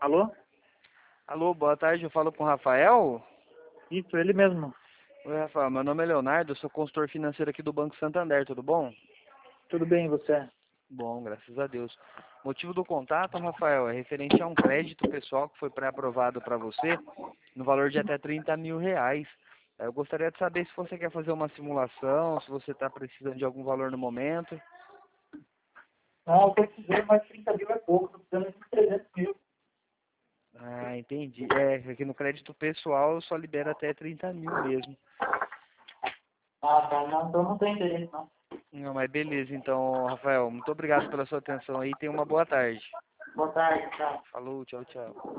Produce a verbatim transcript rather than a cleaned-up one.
Alô? Alô, boa tarde, eu falo com o Rafael. Isso, ele mesmo. Oi, Rafael, meu nome é Leonardo, eu sou consultor financeiro aqui do Banco Santander, tudo bom? Tudo bem, e você? Bom, graças a Deus. O motivo do contato, Rafael, é referente a um crédito pessoal que foi pré-aprovado para você, no valor de até trinta mil reais. Eh, Eu gostaria de saber se você quer fazer uma simulação, se você está precisando de algum valor no momento. Não, eu precisei, mas trinta mil é pouco, tô precisando de trezentos mil. Ah, entendi. É, aqui no crédito pessoal eu só libero até trinta mil mesmo. Ah, tá, não, então não tem interesse, não. Não, mas beleza, então, Rafael, muito obrigado pela sua atenção aí, tenha uma boa tarde. Boa tarde, tchau. Falou, tchau, tchau.